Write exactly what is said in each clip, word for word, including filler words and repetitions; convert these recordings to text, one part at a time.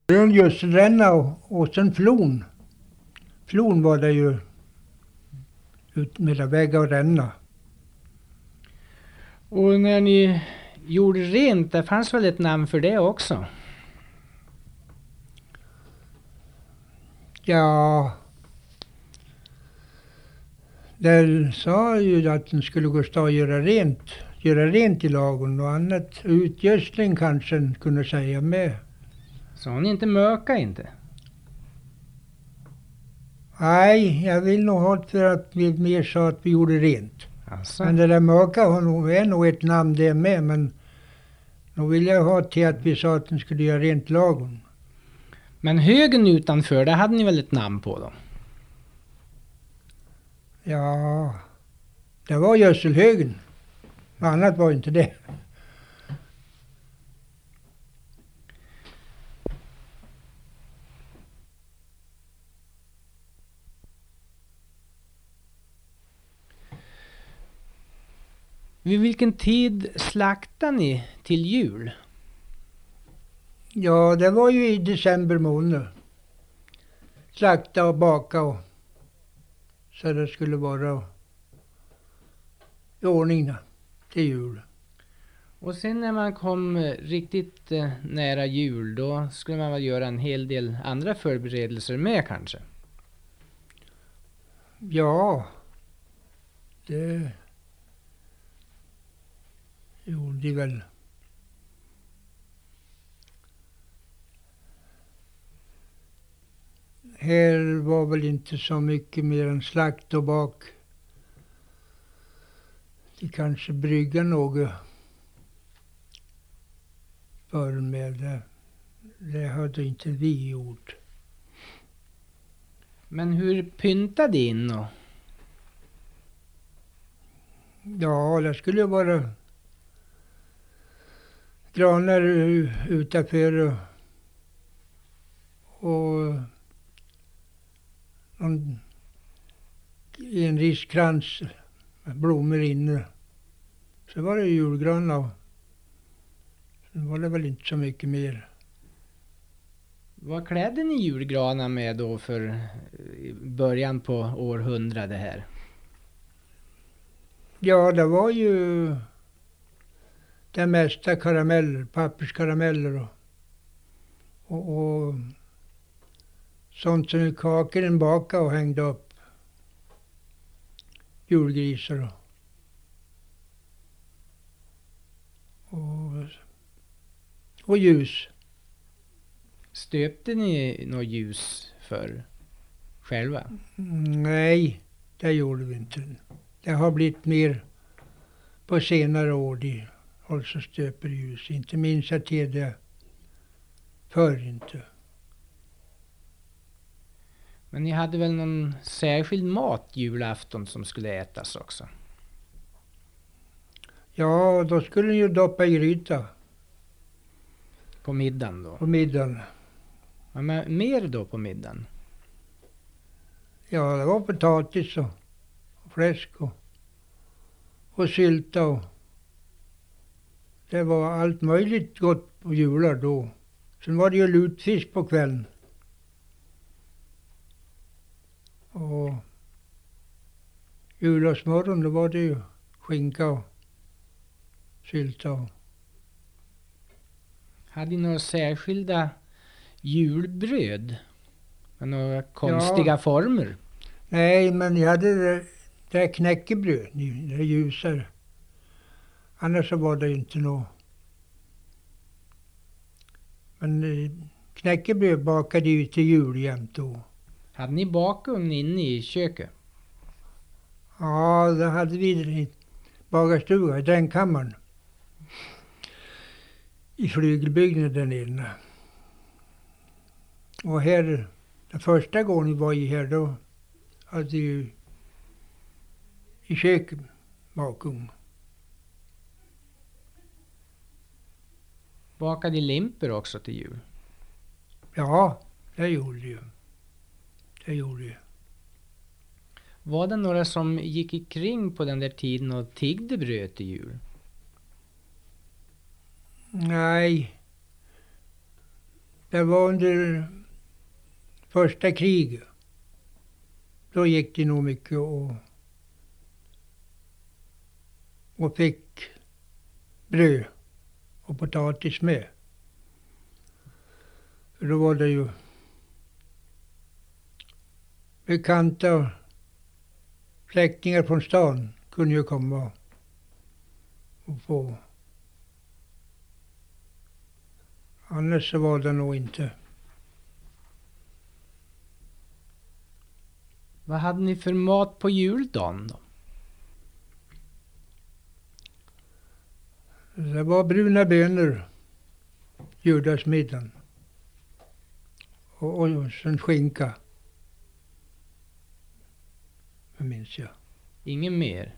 En gödselränna och, och sen flon. Flon var det ju ut mellan väggar och ränna. Och när ni gjorde rent, det fanns väl ett namn för det också? Ja, där sa ju att den skulle gå stå och göra rent. Göra rent i lagen och annat. Utgödsling kanske den kunde säga med. Så hon inte möka inte? Nej, jag vill nog ha det för att vi mer sa att vi gjorde rent. Alltså. Men det där möka har nog, är nog ett namn det med. Men då vill jag ha till att vi sa att den skulle göra rent lagen. Men högen utanför, det hade ni väl ett namn på då? Ja, det var gödselhögen. Annat var inte det. Vid vilken tid slaktar ni till jul? Ja, det var ju i december månad. Slakta och baka och så det skulle vara i ordning till jul. Och sen när man kom riktigt eh, nära jul, då skulle man väl göra en hel del andra förberedelser med kanske? Ja, det gjorde de väl. Här var väl inte så mycket mer än slakt och bak. De kanske brygga något för med det. Det hade inte vi gjort. Men hur pyntade in då? Ja, det skulle ju vara granar utanför och, och någon, en riskrans med blommor inne. Så var det julgranar och sen var det väl inte så mycket mer. Vad klädde ni julgranar med då för början på århundrade här? Ja, det var ju det mesta karameller, papperskarameller och, och, och sånt som kakan bakade och hängde upp. Julgrisar och, och, och ljus. Stöpte ni något ljus för själva? Nej, det gjorde vi inte. Det har blivit mer på senare år, de alltså stöper ljus. Inte minst att det det förr inte. Men ni hade väl någon särskild mat julafton som skulle ätas också? Ja, då skulle ni ju doppa i gryta På middagen då? på middagen. Ja, men mer då på middagen? Ja, det var potatis och, och fläsk och, och sylta och det var allt möjligt gott på jular då. Sen var det ju lutfisk på kvällen. Och julaftsmorgon då var det ju skinka och sylta. Och Hade ni några särskilda julbröd? Med några konstiga Ja. former? Nej, men jag hade det, det knäckebröd, det ljusare. Annars så var det inte något. Men eh, knäckebröd bakade ju till jul jämt då. Hade ni bakugn inne i köket? Ja, det hade vi i bagarstugan, i den kammaren. I flygelbyggnaden inne. Och här, den första gången vi var i här då, hade ju i köket bakugn. Bakade limper också till jul? Ja, det gjorde ju. Det gjorde ju. Var det några som gick ikring på den där tiden och tiggde bröd till jul? Nej. Det var under första kriget. Då gick det nog mycket och, och fick bröd och potatis med. För då var det ju bekanta och släktingar från stan kunde ju komma och få. Annars så var det nog inte. Vad hade ni för mat på juldagen då? Det var bruna bönor, juldagsmiddagen. Och, och sen skinka. Det minns jag. Ingen mer?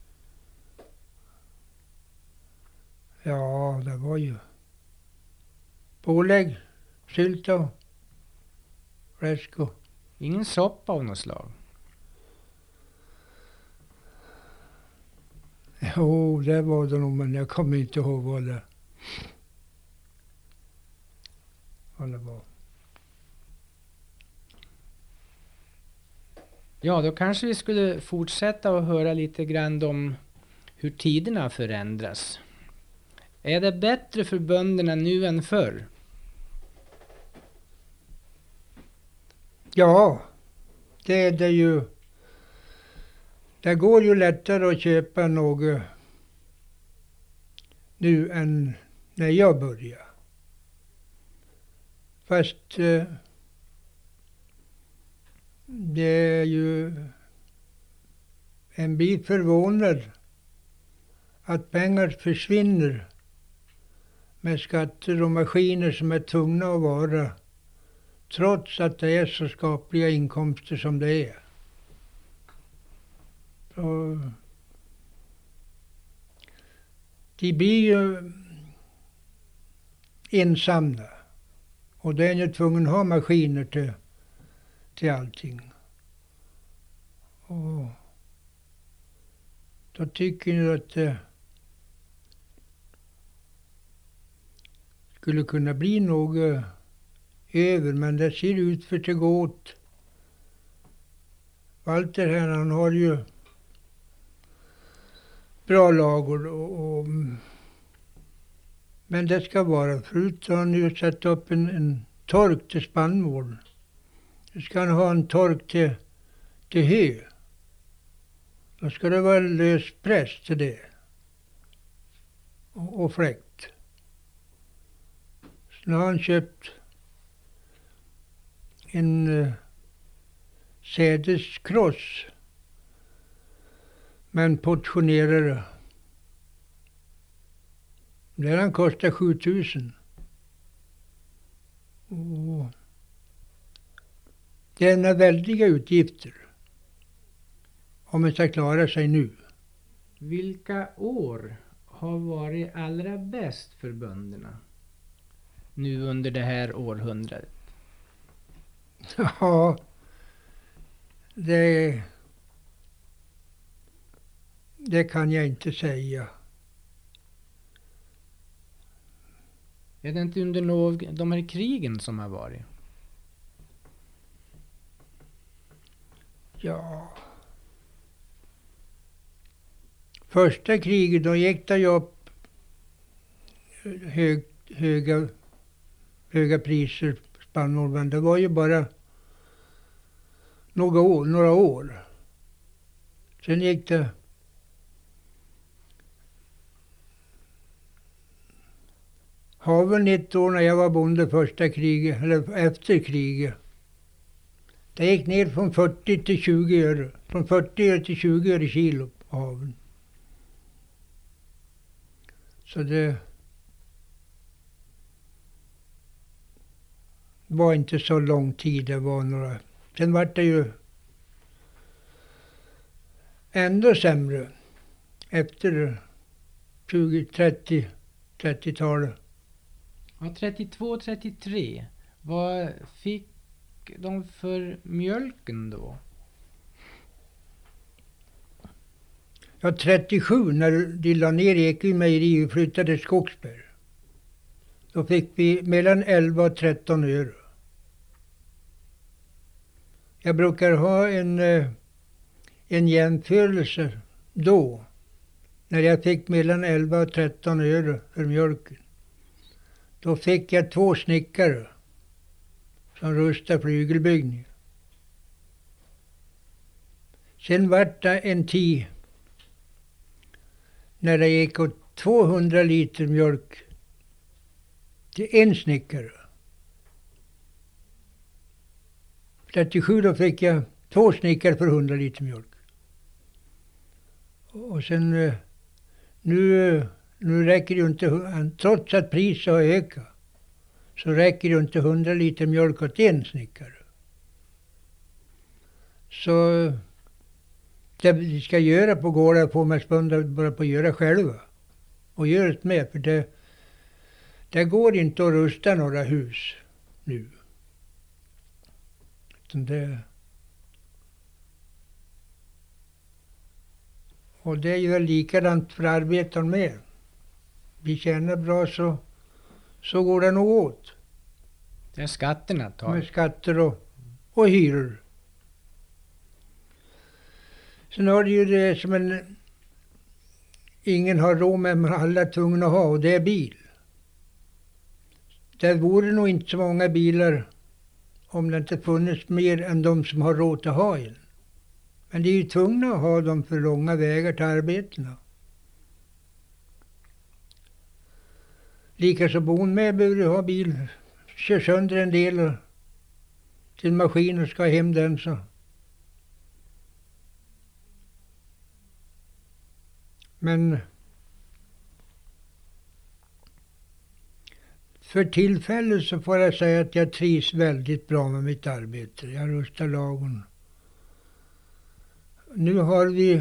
Ja, det var ju pålägg, sylt och fläsk och... Ingen soppa av något slag? Jo, det var det nog, men jag kommer inte ihåg vad det, vad det var. Ja, då kanske vi skulle fortsätta att höra lite grann om hur tiderna förändras. Är det bättre för bönderna nu än förr? Ja, det är det ju. Det går ju lättare att köpa något nu än när jag började. Fast eh, det är ju en bit förvånad att pengar försvinner med skatter och maskiner som är tvungna att vara, trots att det är så skapliga inkomster som det är. Så de blir ju ensamma. Och det är ju tvungen att ha maskiner till, till allting. Och då tycker jag att det skulle kunna bli något över. Men det ser ut för att det går åt. Walter här, han har ju bra lager och, och men det ska vara. Förut har han ju satt upp en, en tork till spannmål. Nu ska han ha en tork till, till hö. Då ska det vara lös press till det. Och, och fläkt. Så nu har han köpt en uh, sädeskross. Men portionerare. Den kostar sjutusen. Och det är några väldiga utgifter. Om man ska klara sig nu. Vilka år har varit allra bäst för bönderna? Nu under det här århundradet. Ja, det, det kan jag inte säga. Är det inte under någon, de här krigen som har varit? Ja. Första kriget, då gick det ju upp hög, höga, höga priser på spannmål. Men det var ju bara några år, några år. Sen gick det har väl ett år när jag var bonde första kriget, eller efter kriget. Det gick ner från fyrtio till tjugo öre. Från fyrtio öre till tjugo öre kilo på haven. Så det var inte så lång tid, det var några. Sen var det ju ändå sämre efter tjugo, trettio, trettiotalet. Ja, trettiotvå trettiotre. Vad fick de för mjölken då? Ja, trettiosju när de la ner Ekeby mejeri och flyttade till Skogsberg. Då fick vi mellan elva och tretton euro. Jag brukar ha en, en jämförelse då. När jag fick mellan elva och tretton euro för mjölken. Då fick jag två snickare som rustade flygelbyggning. Sen vart det en tid när det gick åt tvåhundra liter mjölk till en snickare. trettiosju då fick jag två snickare för hundra liter mjölk. Och sen nu, nu räcker det ju inte, trots att priset har ökat, så räcker det inte hundra liter mjölk åt en snickare. Så det vi ska göra på gården får man spunda bara på att göra själva. Och gör det med, för det, det går inte att rusta några hus nu. Det, och det är ju likadant för arbetaren med. Vi tjänar bra så, så går det nog åt. Det är skatterna tar. Med skatter och, och hyror. Sen har det ju det som en, ingen har råd med, men alla är tvungna att ha, och det är bil. Det vore nog inte så många bilar om det inte funnits mer än de som har råd att ha en. Men det är ju tvungna att ha dem för långa vägar till arbetena. Likaså bon med behöver du ha bil. Kör sönder en del och till maskin och ska hem den så. Men för tillfället så får jag säga att jag trivs väldigt bra med mitt arbete. Jag rustar lagen. Nu har vi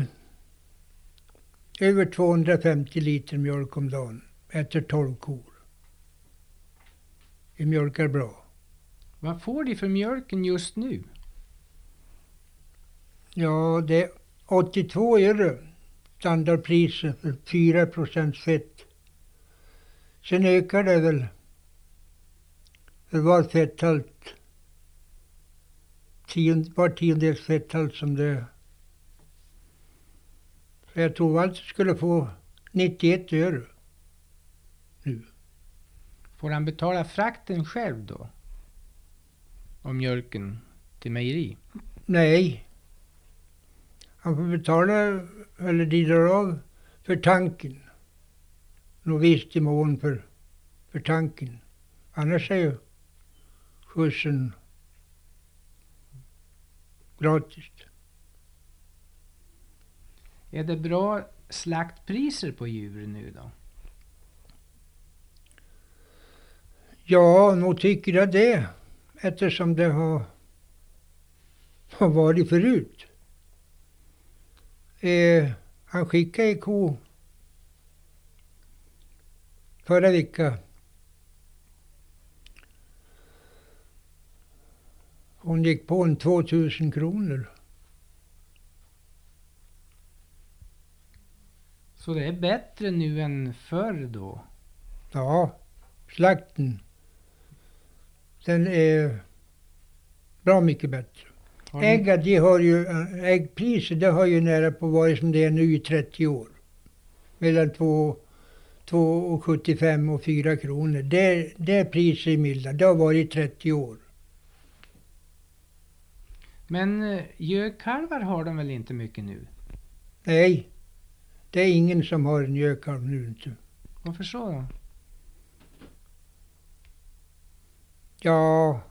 över tvåhundrafemtio liter mjölk om dagen efter tolv kor. Vi mjölkar bra. Vad får de för mjölken just nu? Ja, det är åttiotvå euro standardpriset för fyra procent fett. Sen ökar det väl för var fetthalt, tion, var tiondels fetthalt som det är. Så jag tror att jag skulle få nittioett euro nu. Får han betala frakten själv då? Om mjölken till mejeri? Nej. Han får betala, eller de drar av för tanken. Nå visst i mån för, för tanken. Annars är ju skjutsen gratis. Är det bra slaktpriser på djur nu då? Ja, nog tycker jag det. Eftersom det har, har varit förut. Eh, han skickade en ko förra veckan. Hon gick på en tvåtusen kronor. Så det är bättre nu än förr då? Ja, slakten. Den är bra mycket bättre. Ägg, de har ju, äggpriset det har ju nära på varit som det är nu i trettio år. Mellan två komma sjuttiofem och fyra kronor. Det, det är priset i milda. Det har varit i trettio år. Men gökalvar har de väl inte mycket nu? Nej, det är ingen som har en gökalv nu inte. Varför så då? Ja,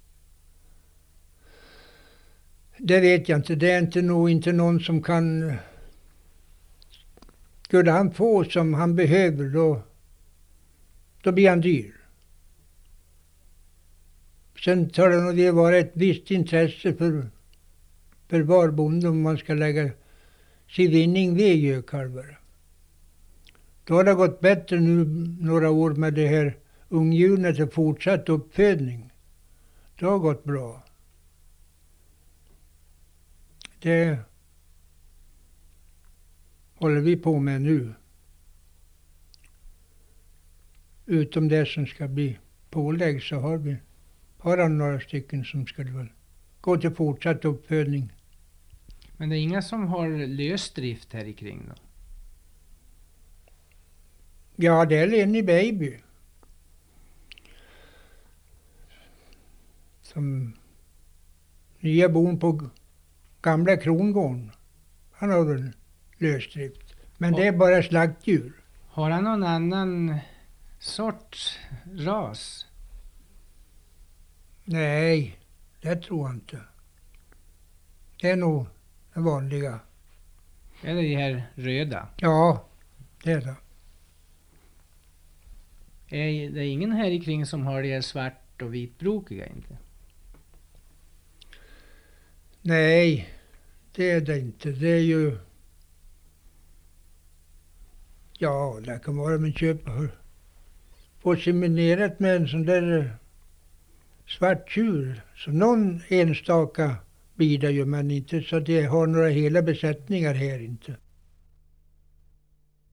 det vet jag inte. Det är inte nog inte någon som kan. Skulle han få som han behöver då, då blir han dyr. Sen tar det nog vara ett visst intresse för, för var bonde om man ska lägga sin vinning vid gökalvar. Då har det gått bättre nu några år med det här ungdjuret och fortsatt uppfödning. Det har gått bra. Det håller vi på med nu. utom det som ska bli pålägg så har vi har han några stycken som skulle väl gå till fortsatt uppfödning. Men det är inga som har lösdrift här i kring då? Ja, det är Lenny Baby. Som nya bon på gamla krongården. Han har väl lösdrift. Men det är bara slaktdjur. Har han någon annan sorts ras? Nej, det tror jag inte. Det är nog den vanliga. Är det de här röda? Ja, det är det. Är det ingen här i kring som har de här svart och vitbrokiga inte? Nej, det är det inte. Det är ju... Ja, det kan vara man köper på seminerat med en sån där svart tjur. Så någon enstaka blir det ju, men inte så det har några hela besättningar här inte.